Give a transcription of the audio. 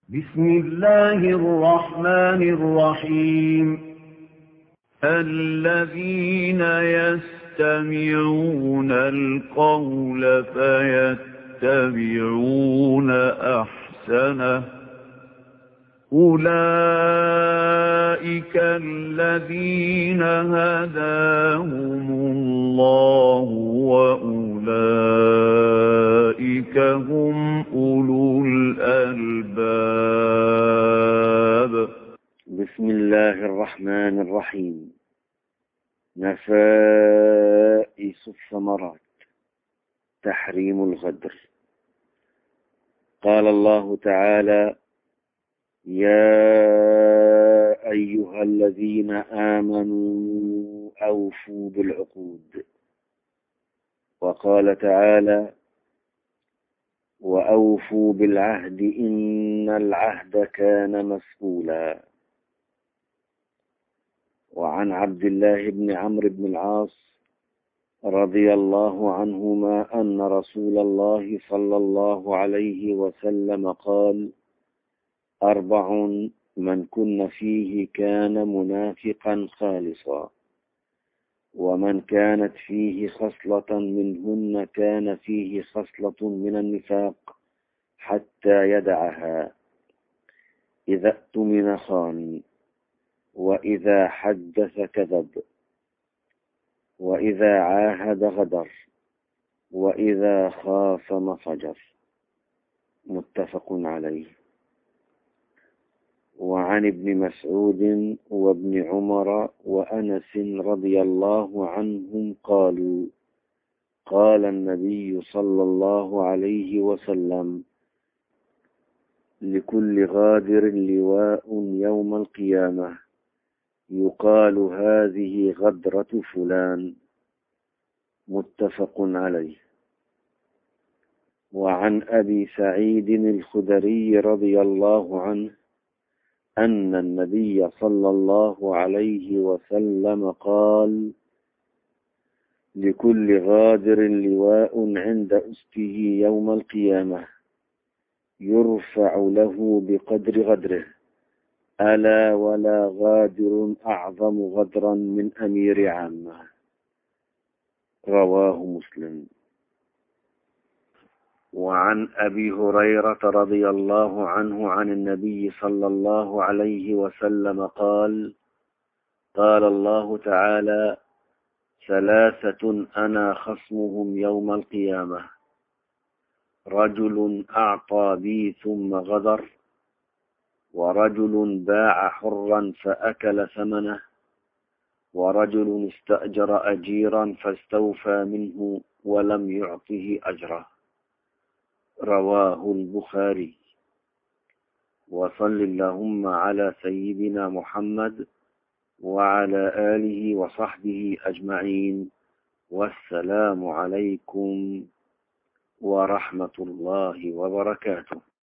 بسم الله الرحمن الرحيم الذين يستمعون القول فيتبعون أحسنه أولئك الذين هداهم الله وأولئك هم أولو الألباب. بسم الله الرحمن الرحيم. نفائس الثمرات، تحريم الغدر. قال الله تعالى: يا أيها الذين آمنوا أوفوا بالعقود. وقال تعالى: وأوفوا بالعهد إن العهد كان مسؤولا. وعن عبد الله بن عمرو بن العاص رضي الله عنهما أن رسول الله صلى الله عليه وسلم قال: 4 من كن فيه كان منافقا خالصا، ومن كانت فيه خصلة منهن كان فيه خصلة من النفاق حتى يدعها: إذا اؤتمن خان، وإذا حدث كذب، وإذا عاهد غدر، وإذا خاصم فجر. متفق عليه. وعن ابن مسعود وابن عمر وأنس رضي الله عنهم قالوا: قال النبي صلى الله عليه وسلم: لكل غادر لواء يوم القيامة يقال هذه غدرة فلان. متفق عليه. وعن أبي سعيد الخدري رضي الله عنه أن النبي صلى الله عليه وسلم قال: لكل غادر لواء عند أسته يوم القيامة يرفع له بقدر غدره، ألا ولا غادر أعظم غدرا من أمير عامة. رواه مسلم. وعن أبي هريرة رضي الله عنه عن النبي صلى الله عليه وسلم قال: قال الله تعالى: 3 أنا خصمهم يوم القيامة: رجل أعطى بي ثم غدر، ورجل باع حرا فأكل ثمنه، ورجل استأجر أجيرا فاستوفى منه ولم يعطه أجره. رواه البخاري. وصل اللهم على سيدنا محمد وعلى آله وصحبه أجمعين. والسلام عليكم ورحمة الله وبركاته.